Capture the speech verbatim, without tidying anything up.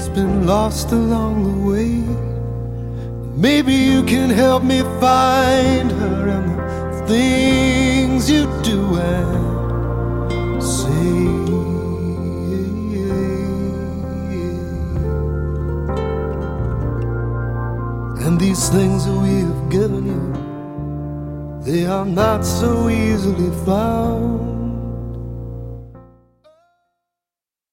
been lost along the way. Maybe you can help me find her and the things you do and say. And these things that we have given you, they are not so easily found.